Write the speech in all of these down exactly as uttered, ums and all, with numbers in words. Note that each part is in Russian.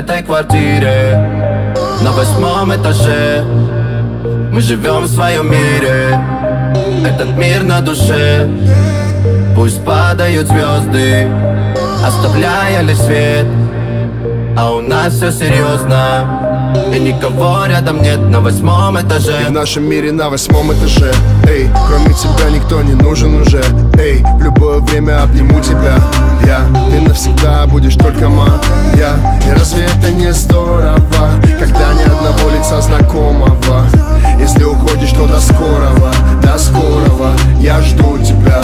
этой квартире на восьмом этаже. Мы живем в своем мире, этот мир на душе. Пусть падают звезды, оставляя лишь свет, а у нас все серьезно, и никого рядом нет на восьмом этаже. И в нашем мире на восьмом этаже. Эй, кроме тебя никто не нужен уже. Эй, в любое время обниму тебя я. Ты навсегда будешь только моя. И разве это не здорово, когда ни одного лица знакомого? Если уходишь, то до скорого, до скорого. Я жду тебя.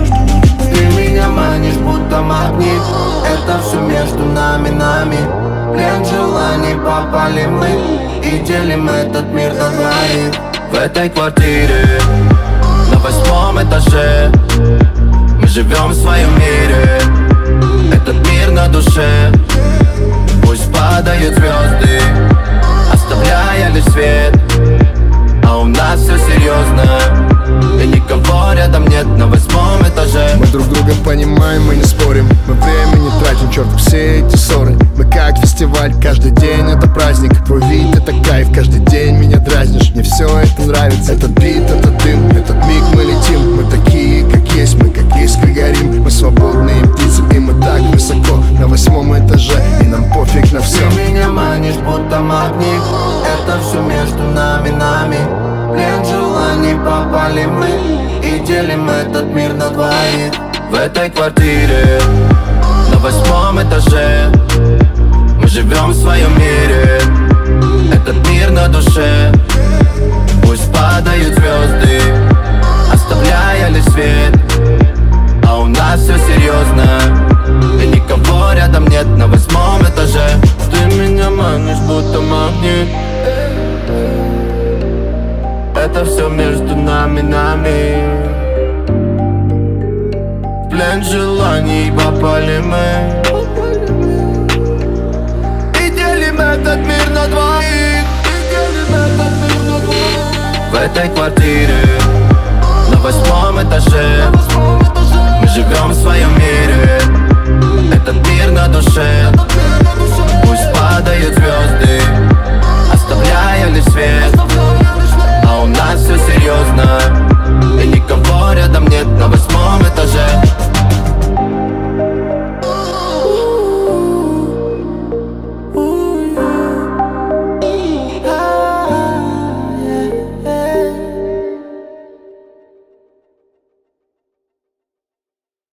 Ты меня манишь, будто магнит. Это все между нами, нами. Плен желаний, попали мы и делим этот мир на двоих. В этой квартире на восьмом этаже. Мы живем в своем мире, этот мир на душе. Пусть падают звезды, оставляя лишь свет, а у нас все серьезно, и никого рядом нет на восьмом этаже. Мы друг друга понимаем, мы не спорим. Мы время не тратим, черт, все эти ссоры. Мы как фестиваль, каждый день это праздник. Твой вид это кайф, каждый день меня дразнишь. Мне все это нравится, этот бит, этот дым, этот миг мы летим. Мы такие, как есть, мы как искры горим. Мы свободные птицы, и мы так высоко на восьмом этаже, и нам пофиг на все. Ты меня манишь, будто магнит. Это все между нами, нами. Плен желаний, попали мы и делим этот мир на двоих. В этой квартире на восьмом этаже. Мы живем в своем мире, этот мир на душе. Пусть падают звезды, оставляя лишь свет, а у нас все серьезно, и никого рядом нет на восьмом этаже. Ты меня манишь, будто магнит. Это все между нами, нами. В плен желаний попали мы и делим этот мир на двоих. В этой квартире на восьмом этаже. Мы живем в своем мире, этот мир на душе. Пусть падают звезды, оставляя лишь свет, а у нас